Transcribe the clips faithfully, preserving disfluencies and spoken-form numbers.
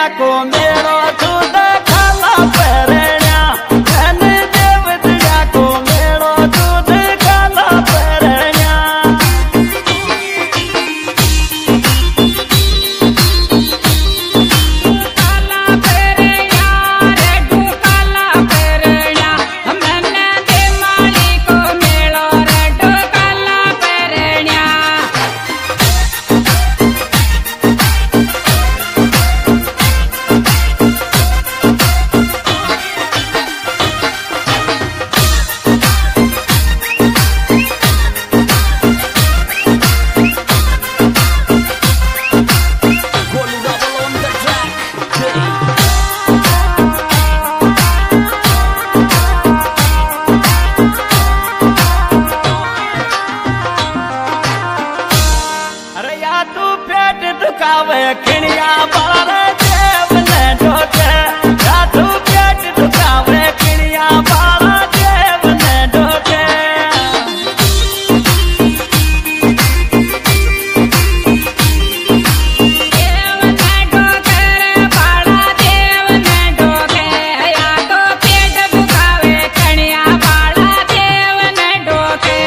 को मेरो दूध खाला परण्या धन देवतया को मेरो दूध खाला परण्या काला परण्या रे तू काला परण्या मैंने दे माली को मेलो रे तू काला परण्या अरे या तू पेट दुखावे खिणिया बार देव ने ढोके या तू पेट दुखावे खिणिया बार देव ने ढोके देव ने ढोके रे बाड़ा देव ने ढोके या तो पेट दुखावे कणिया बाड़ा देव ने ढोके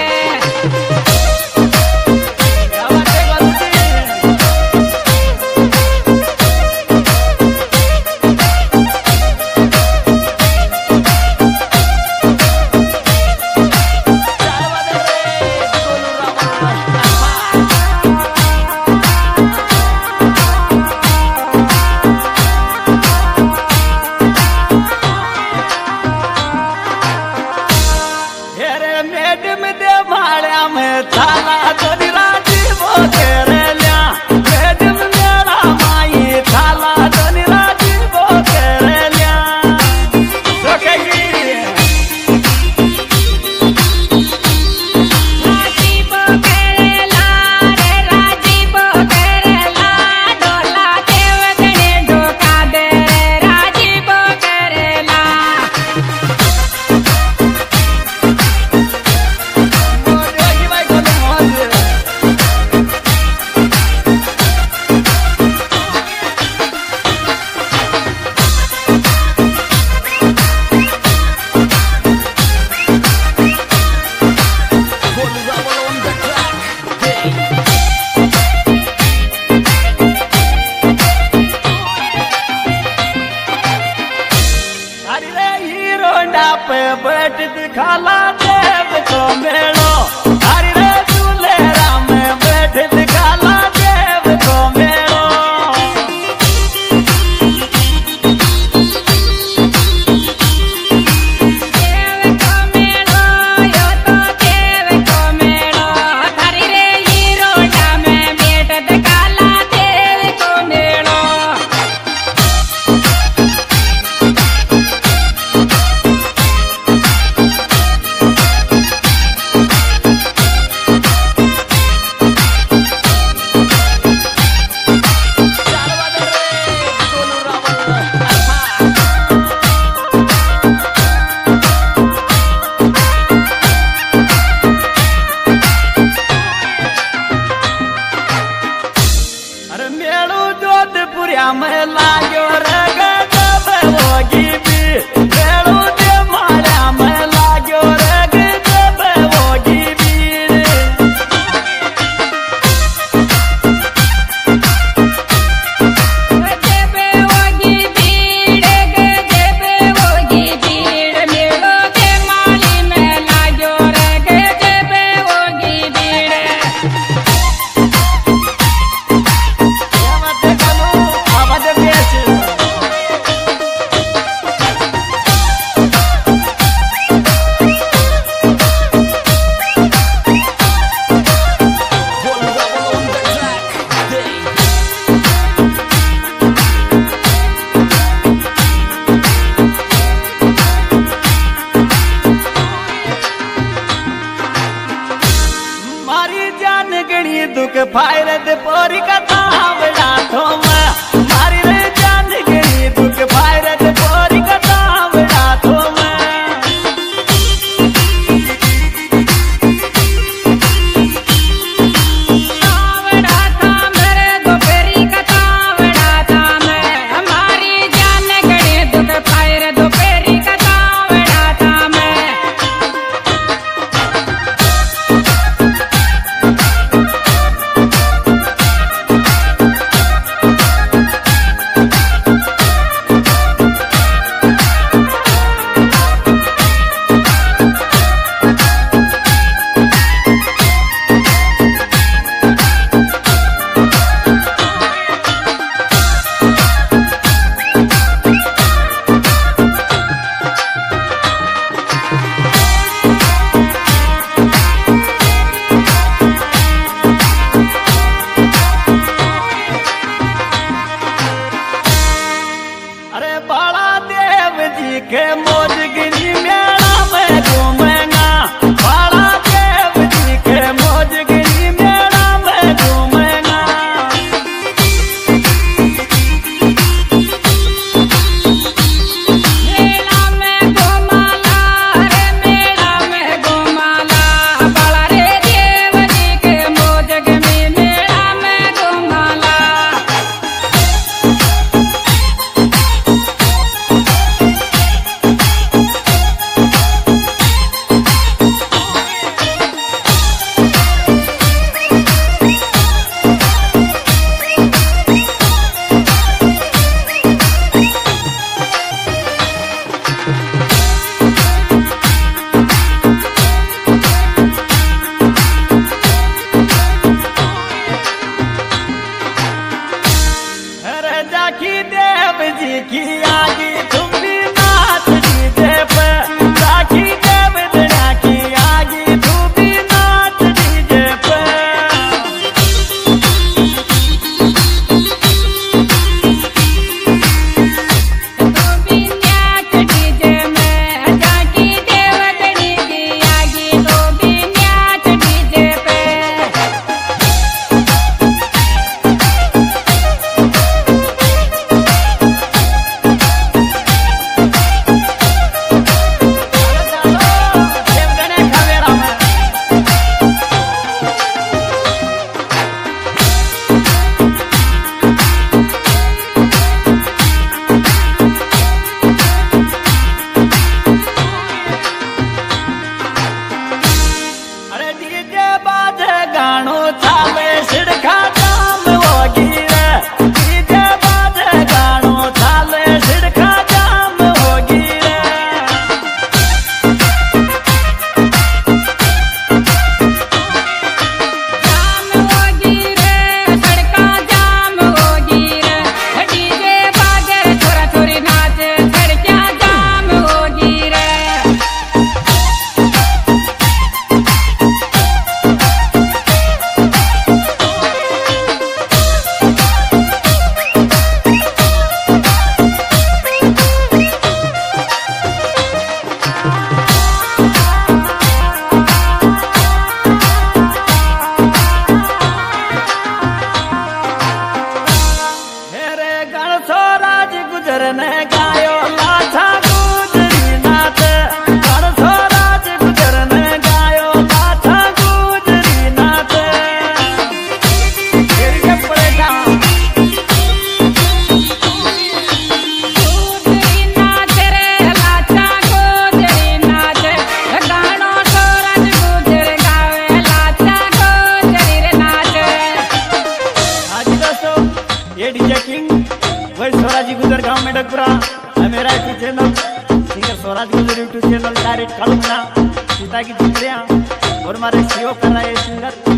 हेरे मैडम दे भाड़िया में थाला तोरी राजी वो करेल्या मैडम मेरा माई थाला तोरी राजी वो करेल्या रोकेगी राजीव करेला रे राजीव करेला डोला देव गणे ढोका दे रे राजीव करेला रोकेगी भाई को तो मौज अरे रे हीरो पे बैठ दिखाला देव को मेलो अरे रे दूल्हेरा में बैठ दिखाला देव को मेलो देव को मेलो यो तो देव को मेलो थारी रे हीरोडा में बैठत काला देव को मेलो अरे मेलू जोधपुरिया में लाग्यो रे गजब होगी भी मेलू दे मारिया में लाग्यो रे गजब होगी भी गजबे होगी भीड़ गजबे होगी भीड़ मेलो के माली में लाग्यो रे गजबे होगी भीड़ मत करो आवाज बेच मारी जान गणी दुख फायरत पोरी कथा बड़ा थोम मारी रे जान गणी दुख फायरत पोरी कथा बड़ा थोम आवड़ा था मेरे दोपहरी का तावड़ा था मैं हमारे भाई स्वराजी गुजर गांव में डगपुरा मेरा यूट्यूब चैनल सिंगर स्वराज गुजर यूट्यूब चैनल डायरेक्ट कालू मना सीता की चित्रियां और हमारे सहयोग कर रहा है सिंगर